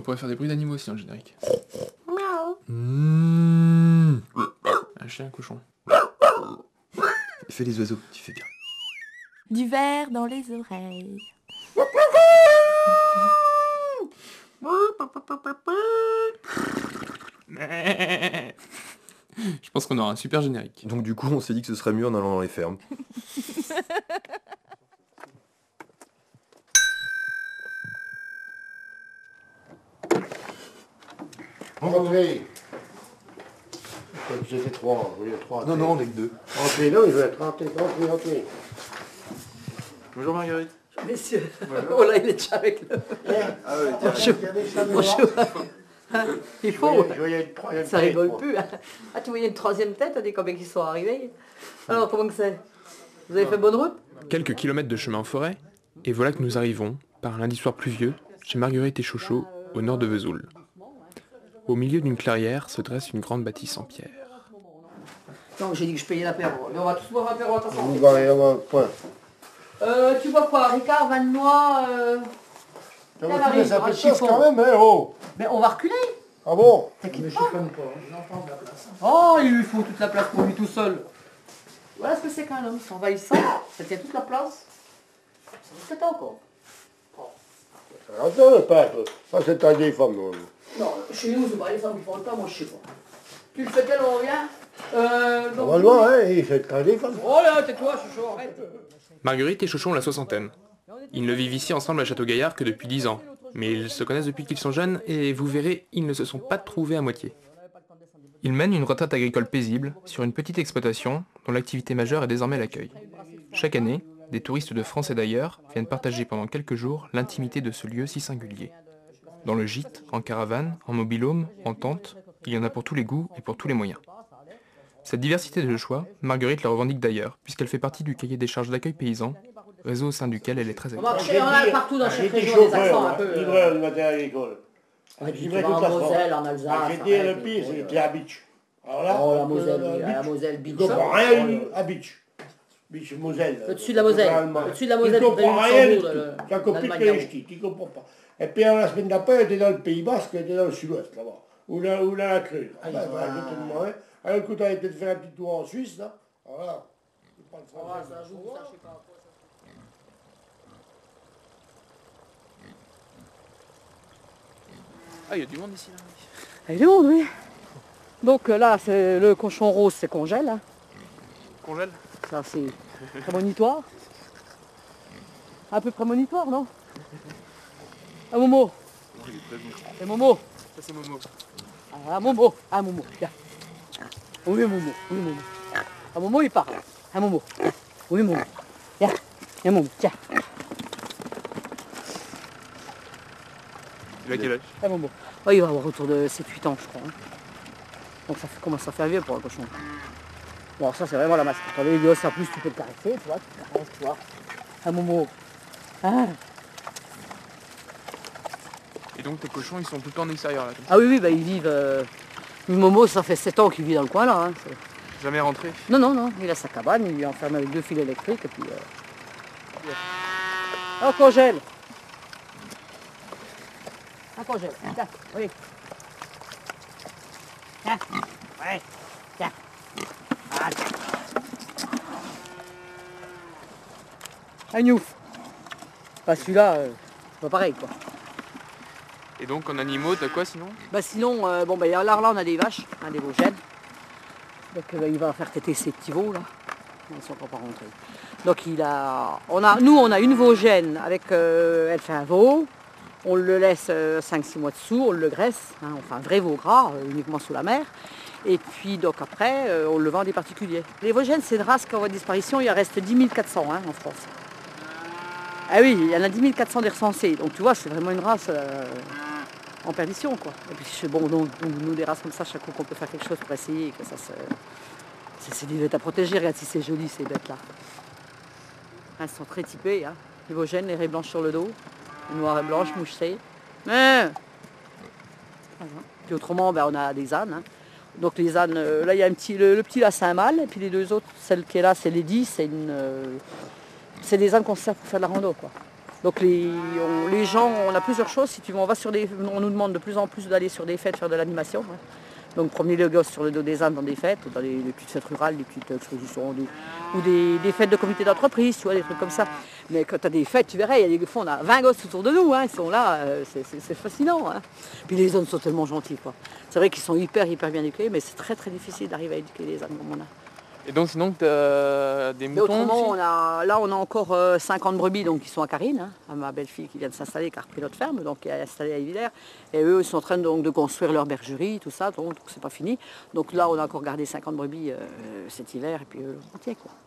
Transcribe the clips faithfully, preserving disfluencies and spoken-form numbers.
pourrait faire des bruits d'animaux aussi dans le générique. Miaou. Mmh. Un chien, un cochon. Fais les oiseaux, tu fais bien. Du verre dans les oreilles. Je pense qu'on aura un super générique. Donc du coup, on s'est dit que ce serait mieux en allant dans les fermes. Entrez. Vous étiez trois, oui, trois. Non, non, on est que deux. Entrez, non, il veut être entrez, entrez, entrez. Bonjour Marguerite. Messieurs, oh là, il est déjà avec le... Ah oui, Bonjour. Bonjour. Il faut, Je voyais une troisième ça tête, rigole moi. plus. Ah, tu voyais une troisième tête, on dit combien qu'ils sont arrivés. Alors, comment que c'est? Vous avez fait bonne route? Quelques kilomètres de chemin en forêt, et voilà que nous arrivons, par un lundi soir pluvieux, chez Marguerite et Chocho, au nord de Vesoul. Au milieu d'une clairière se dresse une grande bâtisse en pierre. Non, j'ai dit que je payais l'apéro. Mais on va tous boire l'apéro, attention. Vous voyez, on va point. Euh, tu bois quoi? Ricard, vin de noix euh... Ça Ça va va filer aller, sa un petite sauce chiffon. quand même, hein, oh. Mais on va reculer. Ah bon? T'inquiète pas. Oh, il lui faut toute la place pour lui tout seul. Voilà ce que c'est qu'un homme, c'est envahissant. Ça tient toute la place. C'est encore. Attends, pas, ça c'est ta vieille femme, non. Non, chez nous, c'est pas les femmes qui font le temps, moi je sais pas. Tu le fais quel on revient euh, donc- Normalement, hein, il fait ta vieille femme. Oh là, tais-toi, chouchou, arrête. Marguerite et Chocho ont la soixantaine. Ils ne vivent ici ensemble à Château-Gaillard que depuis dix ans. Mais ils se connaissent depuis qu'ils sont jeunes et vous verrez, ils ne se sont pas trouvés à moitié. Ils mènent une retraite agricole paisible sur une petite exploitation dont l'activité majeure est désormais l'accueil. Chaque année, des touristes de France et d'ailleurs viennent partager pendant quelques jours l'intimité de ce lieu si singulier. Dans le gîte, en caravane, en mobil-home, en tente, il y en a pour tous les goûts et pour tous les moyens. Cette diversité de choix, Marguerite la revendique d'ailleurs, puisqu'elle fait partie du cahier des charges d'accueil paysan, réseau au sein duquel elle est très On active. va chercher, on a partout dans chaque J'étais région des chauffeur, accents un hein, peu. euh, livreur du matériel agricole. ouais, tu Livrais vas toute en la France. Moselle, en Alsace. Ah, J'étais arrête, le pire, euh, c'était à Beach. Alors là, Oh, la euh, Moselle, à oui, la Beach. Moselle, Il Beach. comprend rien eu à Beach. Beach, Moselle. Au-dessus de la Moselle. Allemand. Au-dessus de la Il Moselle, comprend près du rien du Luxembourg, tout. le- Ça complique l'Allemagne les là-haut. ch'tis, il comprend pas. Et puis alors, la semaine d'après, elle était dans le Pays Basque, elle était dans le sud-ouest, là-bas. Ou là, ou là, la Crue. Ah, ben, ben, je te demandais. Alors, écoute, elle était de faire un petit tour en Suisse, là. Voilà. Je parle Oh, français. ça joue, ça, je sais pas. Ah, il y a du monde ici là. Il y a du monde, oui. Donc euh, là, c'est le cochon rose, c'est congèle. Hein. Congèle. Ça, c'est prémonitoire. Un peu prémonitoire, non? Un Momo. C'est Momo. Ça c'est Momo. Un Momo. Un Momo. Viens. Oui, Momo. Oui, Momo. Un Momo, il parle. Un Momo. Oui, Momo. Viens. Viens, Momo. Tiens. Il a quel âge? Un Momo. Oh, il va avoir autour de sept huit ans, je crois. hein. Donc ça fait, commence à faire vieux pour un cochon. Bon, ça, c'est vraiment la masse. Quand les gosses, en plus, tu peux le caresser, tu vois. Tu le caresses, tu vois. Un Momo. Ah. Et donc tes cochons ils sont tout le temps en extérieur là. Ah oui, oui, bah, ils vivent... Euh... Momo, ça fait sept ans qu'il vit dans le coin, là. Hein. C'est- Jamais rentré. Non, non, non, il a sa cabane, il est enfermé avec deux fils électriques, et puis... Euh... On congèle. On congèle. Tiens, oui. Tiens. Ouais. Tiens. Ah, tiens. Un gnouf. Bah celui-là, euh, c'est pas pareil, quoi. Et donc en animaux t'as quoi sinon? Bah sinon, euh, bon bah là, là on a des vaches, hein, des Vosgiennes. Donc euh, bah, il va faire téter ses petits veaux là. Ils sont encore pas rentrés. Donc il a, on a, nous on a une Vosgienne avec, euh, elle fait un veau. On le laisse euh, cinq six mois dessous, on le graisse, hein, on fait un vrai veau gras, euh, uniquement sous la mer. Et puis donc après, euh, on le vend à des particuliers. Les Vosgiennes, c'est une race qui est en voie de disparition, il en reste dix mille quatre cents hein, en France. Ah oui, il y en a dix mille quatre cents des recensés. Donc tu vois, c'est vraiment une race euh, en perdition, quoi. Et puis c'est bon, donc, donc, nous, des races comme ça, chaque coup qu'on peut faire quelque chose pour essayer que ça se... C'est, c'est des bêtes à protéger, regarde si c'est joli ces bêtes-là. Ah, elles sont très typées, hein. Les Vosgiennes, les raies blanches sur le dos, les noires et blanches, mouchetées. Mais... Puis autrement, ben, on a des ânes. Hein. Donc les ânes, euh, là il y a un petit, le, le petit là c'est un mâle, et puis les deux autres, celle qui est là c'est Lady, c'est une... Euh, c'est des ânes qu'on sert pour faire de la rando, quoi. Donc les, on, les gens, on a plusieurs choses. Si tu veux, on va sur des, on nous demande de plus en plus d'aller sur des fêtes faire de l'animation. Hein. Donc promener le gosse sur le dos des ânes dans des fêtes, dans des, des petites fêtes rurales, des petites expositions, des, ou des, des fêtes de comité d'entreprise, tu vois, des trucs comme ça. Mais quand tu as des fêtes, tu verrais, il y a des fois on a vingt gosses autour de nous, hein, ils sont là, euh, c'est fascinant. Hein. Puis les zones sont tellement gentils, quoi. C'est vrai qu'ils sont hyper, hyper bien éduqués, mais c'est très, très difficile d'arriver à éduquer les ânes comme on a. Et donc sinon tu as des moutons autrement, aussi on a, là on a encore euh, cinquante brebis donc, qui sont à Carine, hein, à ma belle-fille qui vient de s'installer, qui a repris notre ferme, donc qui est installée à Villers. Et eux ils sont en train donc, de construire leur bergerie, tout ça, donc c'est pas fini. Donc là on a encore gardé cinquante brebis euh, cet hiver et puis euh, le entier, quoi.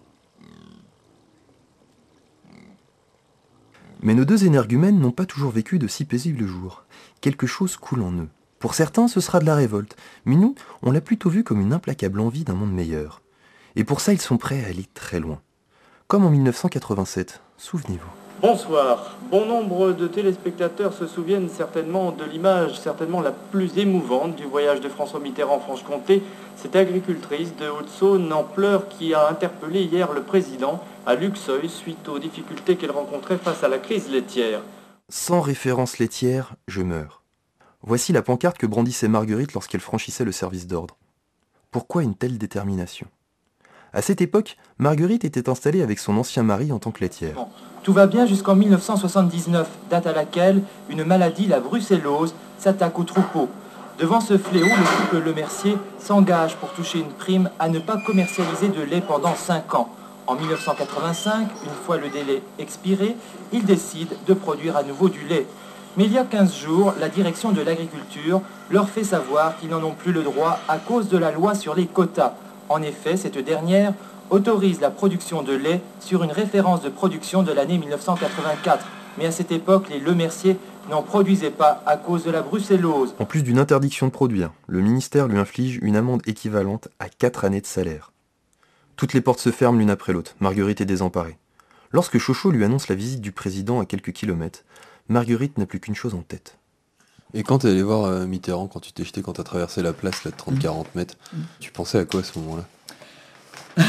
Mais nos deux énergumènes n'ont pas toujours vécu de si paisibles jours. Quelque chose coule en eux. Pour certains, ce sera de la révolte, mais nous, on l'a plutôt vu comme une implacable envie d'un monde meilleur. Et pour ça, ils sont prêts à aller très loin. Comme en mille neuf cent quatre-vingt-sept, souvenez-vous. Bonsoir. Bon nombre de téléspectateurs se souviennent certainement de l'image certainement la plus émouvante du voyage de François Mitterrand en Franche-Comté, cette agricultrice de Haute-Saône en pleurs qui a interpellé hier le président à Luxeuil suite aux difficultés qu'elle rencontrait face à la crise laitière. Sans référence laitière, je meurs. Voici la pancarte que brandissait Marguerite lorsqu'elle franchissait le service d'ordre. Pourquoi une telle détermination ? À cette époque, Marguerite était installée avec son ancien mari en tant que laitière. Tout va bien jusqu'en mille neuf cent soixante-dix-neuf, date à laquelle une maladie, la brucellose, s'attaque aux troupeaux. Devant ce fléau, le couple Lemercier s'engage pour toucher une prime à ne pas commercialiser de lait pendant cinq ans. En mille neuf cent quatre-vingt-cinq, une fois le délai expiré, ils décident de produire à nouveau du lait. Mais il y a quinze jours, la direction de l'agriculture leur fait savoir qu'ils n'en ont plus le droit à cause de la loi sur les quotas. En effet, cette dernière autorise la production de lait sur une référence de production de l'année mille neuf cent quatre-vingt-quatre. Mais à cette époque, les Lemercier n'en produisaient pas à cause de la brucellose. En plus d'une interdiction de produire, le ministère lui inflige une amende équivalente à quatre années de salaire. Toutes les portes se ferment l'une après l'autre. Marguerite est désemparée. Lorsque Chocho lui annonce la visite du président à quelques kilomètres, Marguerite n'a plus qu'une chose en tête. Et quand t'es allé voir euh, Mitterrand, quand tu t'es jeté, quand t'as traversé la place là, de trente à quarante mètres, mmh. tu pensais à quoi à ce moment-là?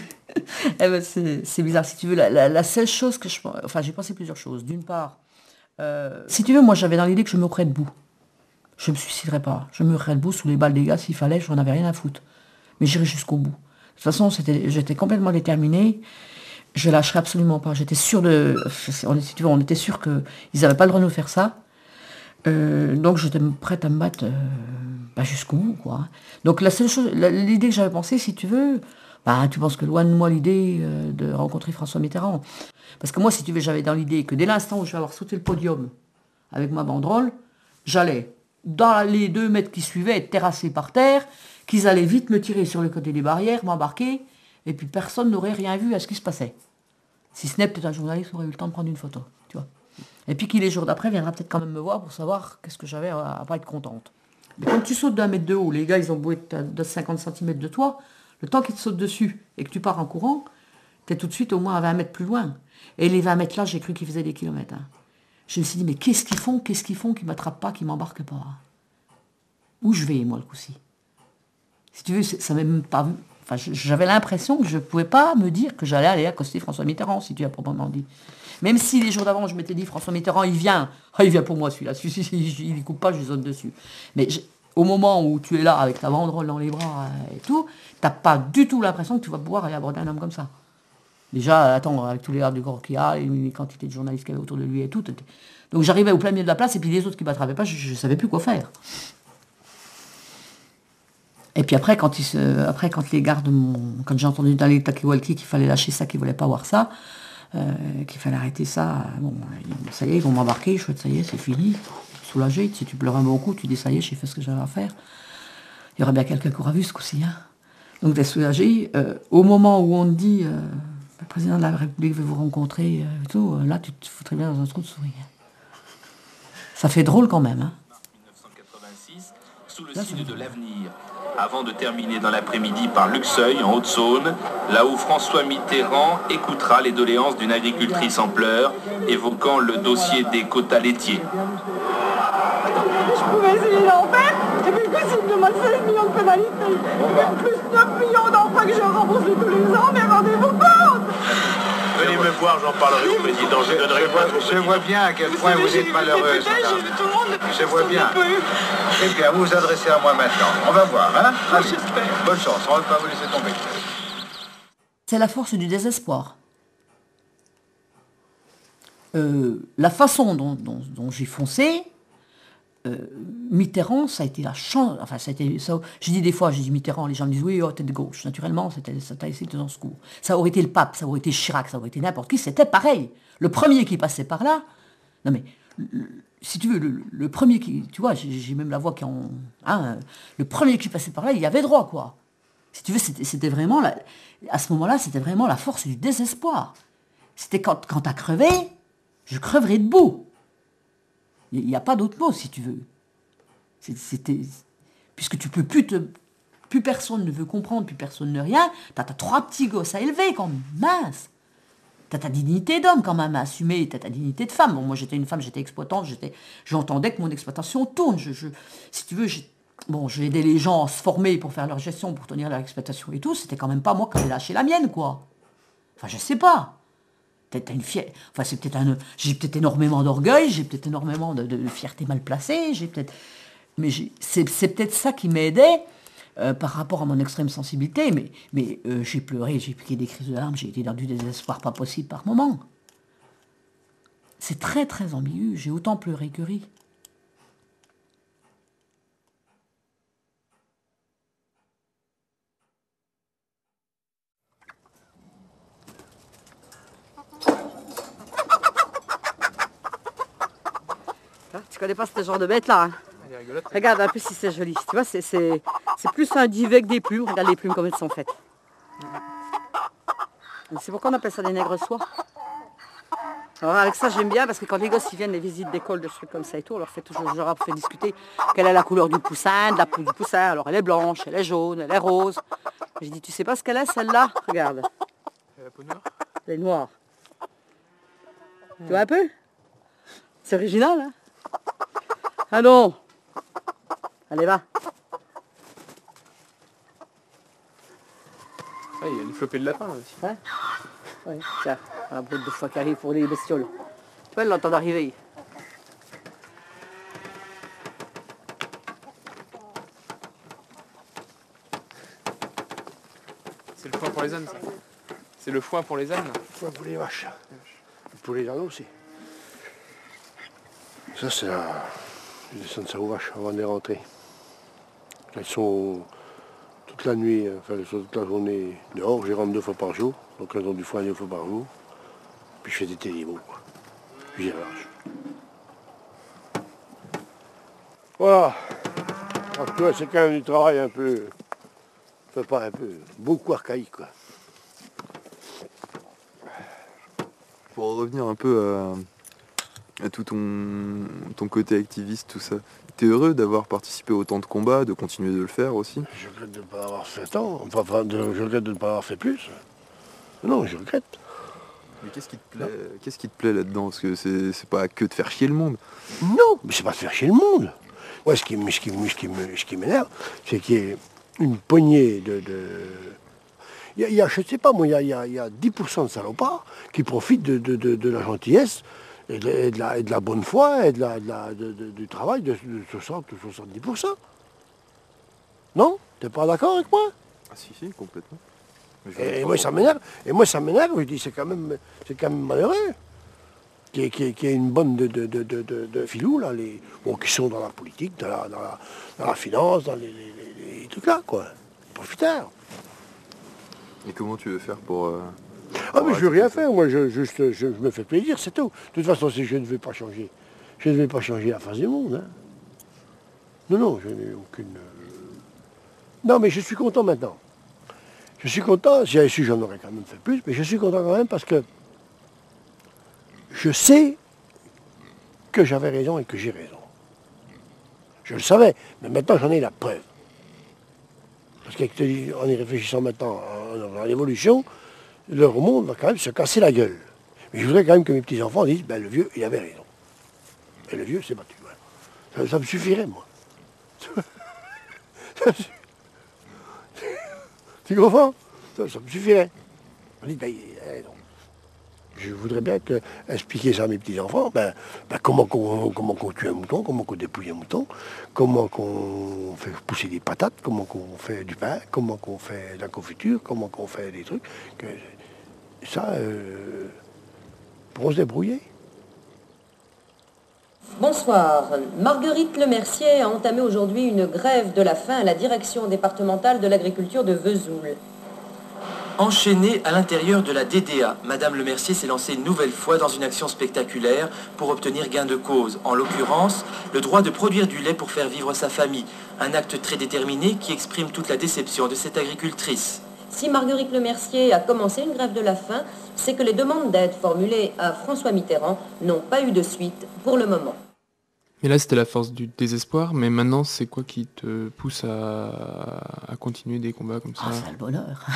Eh ben c'est bizarre, si tu veux, la, la, la seule chose que je... Enfin, j'ai pensé plusieurs choses. D'une part, euh, si tu veux, moi j'avais dans l'idée que je me mourrais debout. Je me suiciderais pas. Je me mourrais debout sous les balles des gars s'il fallait, j'en avais rien à foutre. Mais j'irais jusqu'au bout. De toute façon, j'étais complètement déterminée. Je lâcherais absolument pas. J'étais sûre de... On, si tu veux, on était sûr qu'ils n'avaient pas le droit de nous faire ça. Euh, donc j'étais prête à me battre euh, bah, jusqu'au bout, quoi. Donc la seule chose, l'idée que j'avais pensée, si tu veux, bah tu penses que loin de moi l'idée euh, de rencontrer François Mitterrand. Parce que moi, si tu veux, j'avais dans l'idée que dès l'instant où je vais avoir sauté le podium avec ma banderole, j'allais, dans les deux mètres qui suivaient, être terrassé par terre, qu'ils allaient vite me tirer sur le côté des barrières, m'embarquer, et puis personne n'aurait rien vu à ce qui se passait. Si ce n'est peut-être un journaliste aurait eu le temps de prendre une photo, tu vois. Et puis qui, les jours d'après, viendra peut-être quand même me voir pour savoir qu'est-ce que j'avais à, à pas être contente. Mais quand tu sautes d'un mètre de haut, les gars, ils ont beau être de cinquante centimètres de toi, le temps qu'ils te sautent dessus et que tu pars en courant, t'es tout de suite au moins à vingt mètres plus loin. Et les vingt mètres là, j'ai cru qu'ils faisaient des kilomètres. Hein. Je me suis dit, mais qu'est-ce qu'ils font, qu'est-ce qu'ils font qu'ils m'attrapent pas, qu'ils m'embarquent pas? Où je vais, moi, le coup-ci? Si tu veux, ça m'a même pas vu. Enfin, j'avais l'impression que je ne pouvais pas me dire que j'allais aller accoster François Mitterrand, si tu as proprement dit. Même si les jours d'avant, je m'étais dit, François Mitterrand, il vient. Ah, il vient pour moi, celui-là. Il ne coupe pas, je lui saute dessus. Mais je, au moment où tu es là, avec ta banderole dans les bras et tout, tu n'as pas du tout l'impression que tu vas pouvoir aller aborder un homme comme ça. Déjà, attends, avec tous les gardes du corps qu'il y a, les quantités de journalistes qu'il y avait autour de lui et tout. Donc j'arrivais au plein milieu de la place, et puis les autres qui ne m'attrapaient pas, je ne savais plus quoi faire. Et puis après, quand, ils se, après, quand les gardes m'ont... Quand j'ai entendu dans les talkie-walkie qu'il fallait lâcher ça, qu'ils ne voulaient pas voir ça, euh, qu'il fallait arrêter ça, bon, ça y est, ils vont m'embarquer, je fais, ça y est, c'est fini, soulagé. Si tu pleures un bon coup, tu dis, ça y est, j'ai fait ce que j'avais à faire. Il y aurait bien quelqu'un qui aura vu ce coup-ci. Hein. Donc t'es soulagé. Euh, au moment où on te dit, euh, le président de la République veut vous rencontrer, euh, et tout, là, tu te foutrais bien dans un trou de souris. Ça fait drôle quand même. Hein. mille neuf cent quatre-vingt-six, sous le signe de l'avenir. Avant de terminer dans l'après-midi par Luxeuil, en Haute-Saône, là où François Mitterrand écoutera les doléances d'une agricultrice en pleurs, évoquant le dossier des quotas laitiers. Je pouvais essayer d'en faire, et puis plus il me demande seize millions de pénalités, et plus neuf millions d'emprunt que je rembourse tous les ans, mais rendez-vous compte! venez me voir, j'en parlerai au président. Je, donnerai pas au je vois bien à quel point vous êtes malheureuse. Je vois bien. Très bien, vous vous adressez à moi maintenant. On va voir, hein? Allez, bonne chance, on ne va pas vous laisser tomber. C'est la force du désespoir. Euh, la façon dont, dont, dont j'ai foncé, euh, Mitterrand, ça a été la chance. Enfin, ça a été, ça, je dis des fois, je dis Mitterrand, les gens me disent oui, oh, t'es de gauche. Naturellement, c'était, ça a été dans ce coup. Ça aurait été le pape, ça aurait été Chirac, ça aurait été n'importe qui, c'était pareil. Le premier qui passait par là, non mais, le, si tu veux, le, le premier qui, tu vois, j'ai, j'ai même la voix qui en, hein, le premier qui passait par là, il y avait droit, quoi. Si tu veux, c'était, c'était vraiment, la, à ce moment-là, c'était vraiment la force du désespoir. C'était quand, quand t'as crevé, je creverai debout. Il n'y a pas d'autre mot, si tu veux. C'était, puisque tu peux plus te... Plus personne ne veut comprendre, plus personne ne rien. T'as, t'as trois petits gosses à élever, quand même, mince. T'as ta dignité d'homme, quand même, à assumer. T'as ta dignité de femme. Bon, moi, j'étais une femme, j'étais exploitante, j'étais, j'entendais que mon exploitation tourne. Je, je, si tu veux, j'ai, bon, j'ai aidé les gens à se former pour faire leur gestion, pour tenir leur exploitation et tout. C'était quand même pas moi qui avais lâché la mienne, quoi. Enfin, je sais pas. T'as une fier... enfin, c'est peut-être un... J'ai peut-être énormément d'orgueil, j'ai peut-être énormément de, de fierté mal placée, j'ai peut-être... Mais j'ai... C'est, c'est peut-être ça qui m'aidait euh, par rapport à mon extrême sensibilité, mais, mais euh, j'ai pleuré, j'ai piqué des crises de larmes, j'ai été dans du désespoir pas possible par moments. C'est très très ambigu, j'ai autant pleuré que ri. Tu connais pas ce genre de bête là, hein? Regarde un peu si c'est joli. Tu vois, c'est, c'est, c'est plus un duvet que des plumes. Regarde les plumes comme elles sont faites. Et c'est pourquoi on appelle ça des nègres soies. Alors avec ça j'aime bien parce que quand les gosses ils viennent les visites d'école, de trucs comme ça et tout, on leur fait toujours, je leur fais discuter quelle est la couleur du poussin, de la peau du poussin. Alors elle est blanche, elle est jaune, elle est rose. J'ai dit tu sais pas ce qu'elle est celle-là? Regarde. La peau noire. Elle est noire. Tu vois un peu? C'est original, hein? Allons. Allez, va. Ah, il y a une flopée de lapins là aussi. Hein? Oui, tiens, un bout de fois qui arrive pour les bestioles. Tu vois, elle l'entend arriver. C'est le foin pour les ânes, ça. C'est le foin pour les ânes. Le foin pour les vaches. Pour les ânes aussi. Ça, c'est la... Je descends ça aux vaches avant de les rentrer. Elles sont toute la nuit, enfin elles sont toute la journée dehors. Je les rentre deux fois par jour. Donc elles ont du foin deux fois par jour. Puis je fais des télémos, quoi. Puis j'y relâche. Voilà. Alors, tu vois, c'est quand même du travail un peu... Enfin, pas un peu... Beaucoup archaïque, quoi. Pour revenir un peu à, à tout ton, ton côté activiste, tout ça, t'es heureux d'avoir participé à autant de combats, de continuer de le faire aussi? Je regrette de ne pas avoir fait tant, enfin, de, je regrette de ne pas avoir fait plus. Non, je regrette. Mais qu'est-ce qui te plaît, qu'est-ce qui te plaît là-dedans? Parce que c'est, c'est pas que de faire chier le monde. Non, mais c'est pas de faire chier le monde. Ouais, ce qui, ce qui, ce qui, me, ce qui m'énerve, c'est qu'il y ait une poignée de... de... Il y a, il y a, je ne sais pas, moi, il y a, il y a, il y a dix pour cent de salopards qui profitent de, de, de, de la gentillesse et de, et, de la, et de la bonne foi et de la, de la, de, de, du travail de, de soixante ou soixante-dix pour cent. Non? T'es pas d'accord avec moi? Ah si, si, complètement. Et, et moi, ça m'énerve. Et moi, ça m'énerve. Je dis, c'est quand même, c'est quand même malheureux qu'il y ait, qu'il y ait une bonne de, de, de, de, de, de filous, là, les, bon, qui sont dans la politique, dans la, dans la, dans la finance, dans les, les, les, les trucs là, quoi. Profiteurs. Et comment tu veux faire pour... Euh, ah mais je veux rien faire, moi je, juste, je, je me fais plaisir, c'est tout. De toute façon, je ne vais pas changer. Je ne vais pas changer la face du monde. Hein. Non, non, je n'ai aucune... Non, mais je suis content maintenant. Je suis content, si j'avais su, j'en aurais quand même fait plus, mais je suis content quand même parce que je sais que j'avais raison et que j'ai raison. Je le savais, mais maintenant j'en ai la preuve. Parce qu'en y réfléchissant maintenant à l'évolution, leur monde va quand même se casser la gueule. Mais je voudrais quand même que mes petits-enfants disent, ben le vieux, il avait raison. Et le vieux s'est battu. Voilà. Ça, ça me suffirait, moi. Tu comprends? Ça, ça me suffirait. On dit, ben il a raison. Je voudrais bien que, expliquer ça à mes petits-enfants, ben, ben, comment qu'on comment qu'on tue un mouton, comment qu'on dépouille un mouton, comment qu'on fait pousser des patates, comment qu'on fait du pain, comment qu'on fait de la confiture, comment qu'on fait des trucs. Que, ça, euh, pour se débrouiller. Bonsoir. Marguerite Lemercier a entamé aujourd'hui une grève de la faim à la direction départementale de l'agriculture de Vesoul. Enchaînée à l'intérieur de la D D A, Madame Lemercier s'est lancée une nouvelle fois dans une action spectaculaire pour obtenir gain de cause. En l'occurrence, le droit de produire du lait pour faire vivre sa famille. Un acte très déterminé qui exprime toute la déception de cette agricultrice. Si Marguerite Lemercier a commencé une grève de la faim, c'est que les demandes d'aide formulées à François Mitterrand n'ont pas eu de suite pour le moment. Et là, c'était la force du désespoir, mais maintenant, c'est quoi qui te pousse à, à continuer des combats comme ça? Ah, c'est le bonheur.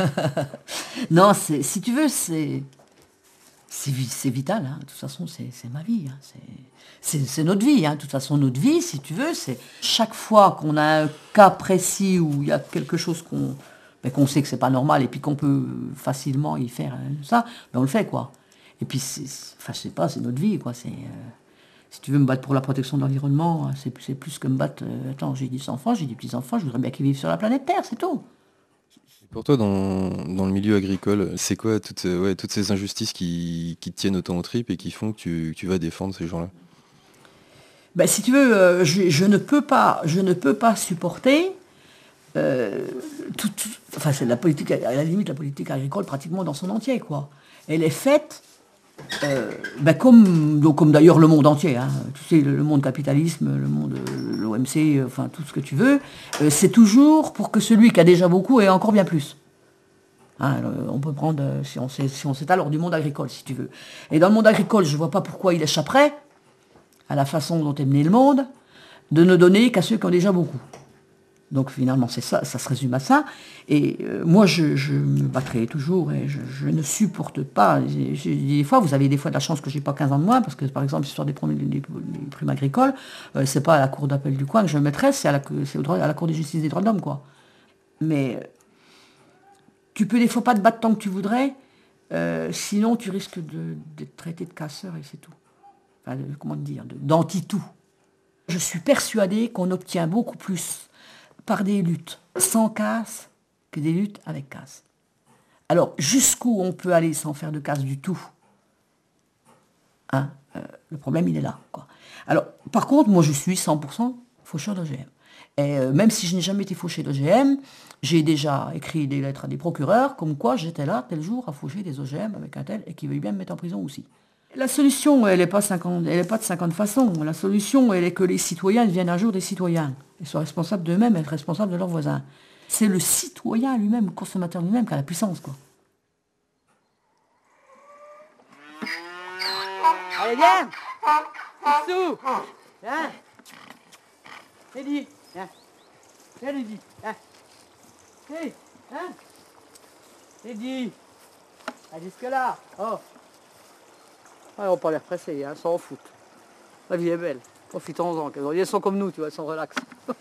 Non, c'est, si tu veux, c'est, c'est, c'est vital. Hein. De toute façon, c'est, c'est ma vie. Hein. C'est, c'est, c'est notre vie. Hein. De toute façon, notre vie, si tu veux, c'est chaque fois qu'on a un cas précis où il y a quelque chose qu'on, ben, qu'on sait que c'est pas normal et puis qu'on peut facilement y faire hein, ça, ben on le fait, quoi. Et puis, c'est, c'est, enfin, je sais pas, c'est notre vie, quoi. C'est... Euh, Si tu veux me battre pour la protection de l'environnement, c'est, c'est plus que me battre... Euh, attends, j'ai dix enfants, j'ai des petits-enfants, je voudrais bien qu'ils vivent sur la planète Terre, c'est tout. Pour toi, dans, dans le milieu agricole, c'est quoi toutes, ouais, toutes ces injustices qui, qui te tiennent autant aux tripes et qui font que tu, tu vas défendre ces gens-là? Ben, si tu veux, euh, je, je, ne peux pas, je ne peux pas supporter... Euh, tout, tout, enfin, c'est de la politique, à la limite, la politique agricole pratiquement dans son entier, quoi. Elle est faite... Euh, ben comme, donc comme d'ailleurs le monde entier, hein. Tu sais, le, le monde capitalisme, le monde, l'O M C, enfin tout ce que tu veux, euh, c'est toujours pour que celui qui a déjà beaucoup ait encore bien plus. Hein, on peut prendre, si on, sait, si on s'étale hors du monde agricole, si tu veux. Et dans le monde agricole, je ne vois pas pourquoi il échapperait à la façon dont est mené le monde, de ne donner qu'à ceux qui ont déjà beaucoup. Donc finalement, c'est ça, ça se résume à ça. Et euh, moi, je, je me battrai toujours et je, je ne supporte pas. J'ai, j'ai, des fois, vous avez des fois de la chance que j'ai pas quinze ans de moins, parce que par exemple, sur des, des, des, des primes agricoles, euh, c'est pas à la cour d'appel du coin que je me mettrais, c'est à la, c'est au droit, à la cour de justice des droits de l'homme, quoi. Mais tu peux des fois pas te battre tant que tu voudrais, euh, sinon tu risques de, d'être traité de casseur et c'est tout. Enfin, de, comment dire, de, d'anti-tout. Je suis persuadée qu'on obtient beaucoup plus par des luttes sans casse que des luttes avec casse. Alors, jusqu'où on peut aller sans faire de casse du tout, hein, euh, le problème, il est là, quoi. Alors, par contre, moi, je suis cent pour cent faucheur d'O G M. Et euh, même si je n'ai jamais été fauché d'O G M, j'ai déjà écrit des lettres à des procureurs, comme quoi j'étais là, tel jour, à faucher des O G M avec un tel, et qui veuille bien me mettre en prison aussi. La solution, elle n'est pas, pas de cinquante façons. La solution, elle est que les citoyens deviennent un jour des citoyens. Ils soient responsables d'eux-mêmes et être responsables de leurs voisins. C'est le citoyen lui-même, le consommateur lui-même, qui a la puissance, quoi. Allez, viens! Sous! Viens! Eddie! Viens! Viens, Eddie! Viens! Hey! Viens! Eddie! Ah, jusque-là! Oh! Ouais, on n'a pas l'air pressés, hein, s'en foutent. La vie est belle. Profitons-en. Ils sont comme nous, tu vois, ils sont relax.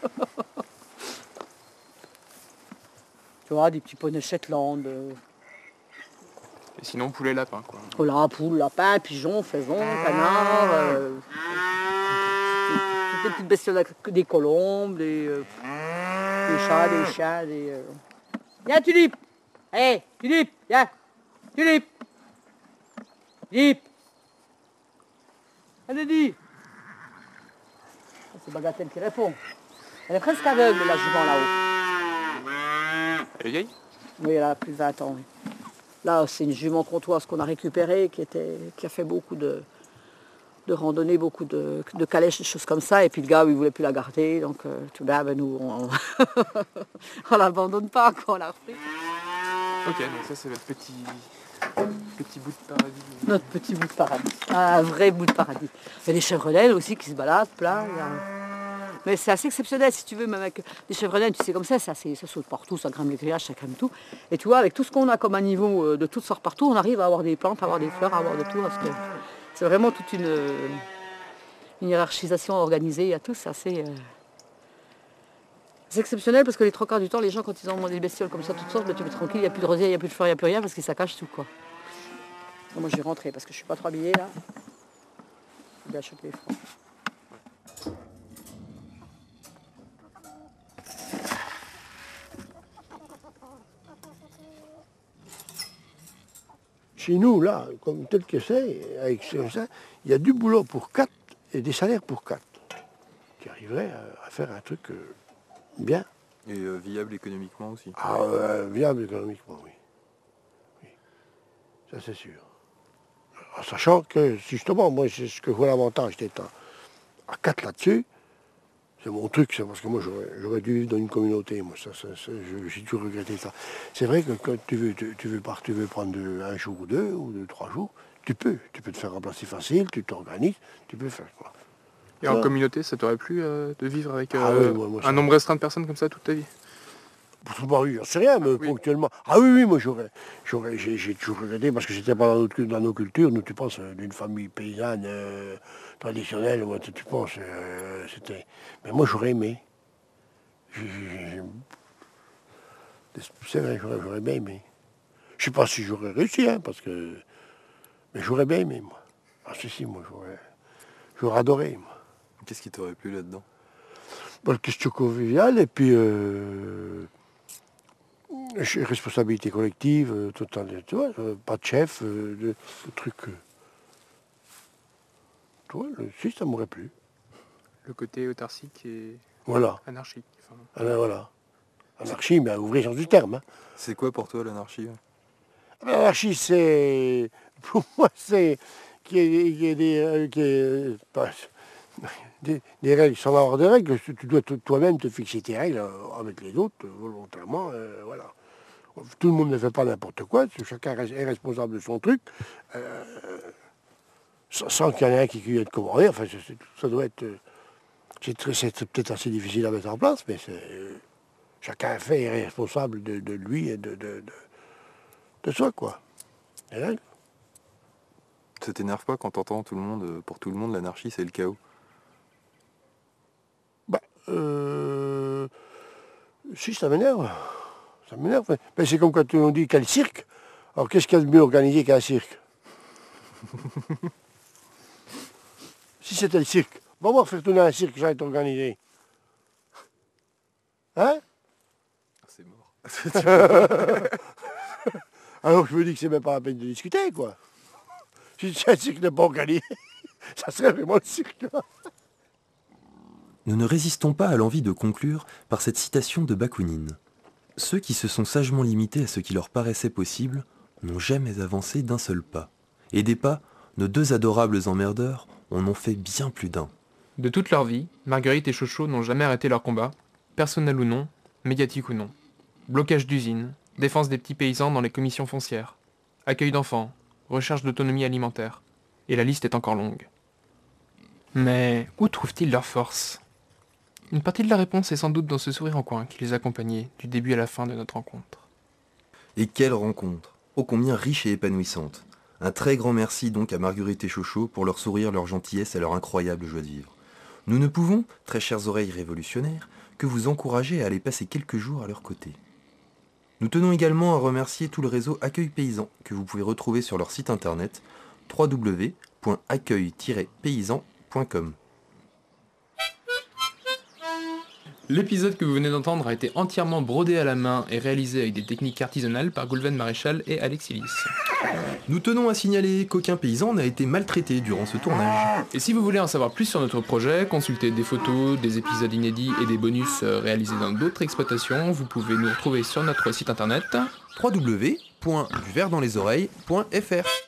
Tu vois, des petits poneys Shetland. Euh... Et sinon, poulet, lapin, quoi. Voilà, poule, lapin, pigeon, faisan, canard. Euh... Toutes les petites bestioles, des colombes, des, euh... des chats, des chiens, des... Euh... Viens, Tulipe! Hé, hey, Tulipe, viens! Tulipe! Tulipe! Elle dit. C'est Bagatelle qui répond. Elle est presque aveugle, la jument là-haut. Elle est vieille? Oui, elle a plus de vingt ans. Oui. Là, c'est une jument comtoise qu'on a récupérée, qui, était, qui a fait beaucoup de, de randonnées, beaucoup de, de calèches, des choses comme ça. Et puis le gars, il ne voulait plus la garder. Donc, euh, tout bien, ben, nous, on ne l'abandonne pas, quoi, on l'a repris. Ok, donc ça, c'est votre petit... petit bout de paradis. Notre petit bout de paradis. Un vrai bout de paradis. Il y a des chèvres naines aussi qui se baladent, plein. A... Mais c'est assez exceptionnel, si tu veux, même avec des chèvres naines, tu sais, comme ça, ça, ça saute partout, ça grimpe les grillages, ça grimpe tout. Et tu vois, avec tout ce qu'on a comme un niveau de toutes sortes partout, on arrive à avoir des plantes, à avoir des fleurs, à avoir de tout. Parce que c'est vraiment toute une, une hiérarchisation organisée à tous. C'est assez... Euh... C'est exceptionnel parce que les trois quarts du temps, les gens, quand ils ont des bestioles comme ça, toutes sortes, ben, tu es tranquille, il n'y a plus de rosiers, il n'y a plus de fleurs, il n'y a plus rien parce qu'ils saccagent tout, quoi. Moi, je vais rentrer parce que je suis pas trop habillée là. Je vais acheter les francs. Chez nous, là, comme tel que c'est, avec ça, il y a du boulot pour quatre et des salaires pour quatre. Qui arriverait à, à faire un truc euh, bien. Et euh, viable économiquement aussi. Ah, euh, viable économiquement, oui. oui. Ça, c'est sûr. En sachant que, justement, moi, c'est ce que je vois l'avantage d'être à, à quatre là-dessus. C'est mon truc, c'est parce que moi, j'aurais, j'aurais dû vivre dans une communauté. Moi, ça, ça, ça, je, j'ai toujours regretté ça. C'est vrai que quand tu veux, tu, tu veux, part, tu veux prendre deux, un jour ou deux, ou deux, trois jours, tu peux. Tu peux te faire remplacer facile, tu t'organises, tu peux faire quoi. Et ça, en communauté, ça t'aurait plu euh, de vivre avec euh, ah oui, moi, moi, un nombre restreint de personnes comme ça toute ta vie? Bah oui, j'en sais rien, mais ah, oui. ponctuellement. Ah oui, oui, moi j'aurais, j'aurais, j'ai, j'ai toujours regretté parce que c'était pas dans, notre, dans nos cultures. Nous, tu penses d'une famille paysanne euh, traditionnelle, moi, tu, tu penses, euh, c'était. Mais moi j'aurais aimé. J'ai, j'ai, c'est vrai, j'aurais, j'aurais bien aimé. Je sais pas si j'aurais réussi, hein, parce que. Mais j'aurais bien aimé, moi. Ah si, si, moi j'aurais. J'aurais adoré, moi. Qu'est-ce qui t'aurait plu là-dedans? Bah, le question conviviale et puis. Euh, responsabilité collective, euh, totale, tu vois, euh, pas de chef, euh, de, de trucs. Euh, tu vois, le, si, ça m'aurait plu. Le côté autarcique et voilà. Anarchique. Enfin... Ah ben voilà. Anarchie, mais à ouvrir sens du terme. Hein. C'est quoi pour toi l'anarchie? L'anarchie, c'est. Pour moi, c'est. Qui est, qui est des. Euh, qui est, pas, des, des règles, sans avoir de règles, tu dois toi-même te fixer tes règles avec les autres, volontairement, euh, voilà. Tout le monde ne fait pas n'importe quoi, chacun est responsable de son truc, euh, sans, sans qu'il y en ait un qui vienne commander, enfin, c'est, ça doit être, c'est, très, c'est peut-être assez difficile à mettre en place, mais c'est, euh, chacun fait est responsable de, de lui et de, de, de, de soi, quoi. Les règles. Ça t'énerve pas quand t'entends tout le monde, pour tout le monde, l'anarchie c'est le chaos? Bah, euh... si, ça m'énerve. Ça m'énerve. Mais c'est comme quand on dit quel cirque. Alors qu'est-ce qu'il y a de mieux organisé qu'un cirque? Si c'était le cirque, va voir faire tourner un cirque que ça va être organisé. Hein? C'est mort. Alors je me dis que c'est même pas la peine de discuter, quoi. Si un cirque n'est pas organisé, ça serait vraiment le cirque. Nous ne résistons pas à l'envie de conclure par cette citation de Bakounine. Ceux qui se sont sagement limités à ce qui leur paraissait possible n'ont jamais avancé d'un seul pas. Et des pas, nos deux adorables emmerdeurs en ont fait bien plus d'un. De toute leur vie, Marguerite et Chocho n'ont jamais arrêté leur combat, personnel ou non, médiatique ou non. Blocage d'usines, défense des petits paysans dans les commissions foncières, accueil d'enfants, recherche d'autonomie alimentaire. Et la liste est encore longue. Mais où trouvent-ils leur force ? Une partie de la réponse est sans doute dans ce sourire en coin qui les accompagnait du début à la fin de notre rencontre. Et quelle rencontre! Ô combien riche et épanouissante! Un très grand merci donc à Marguerite et Chocho pour leur sourire, leur gentillesse et leur incroyable joie de vivre. Nous ne pouvons, très chères oreilles révolutionnaires, que vous encourager à aller passer quelques jours à leur côté. Nous tenons également à remercier tout le réseau Accueil Paysan que vous pouvez retrouver sur leur site internet w w w point accueil tiret paysan point com. L'épisode que vous venez d'entendre a été entièrement brodé à la main et réalisé avec des techniques artisanales par Goulven Maréchal et Alex Illis. Nous tenons à signaler qu'aucun paysan n'a été maltraité durant ce tournage. Et si vous voulez en savoir plus sur notre projet, consulter des photos, des épisodes inédits et des bonus réalisés dans d'autres exploitations, vous pouvez nous retrouver sur notre site internet w w w point du vert dans les oreilles point f r.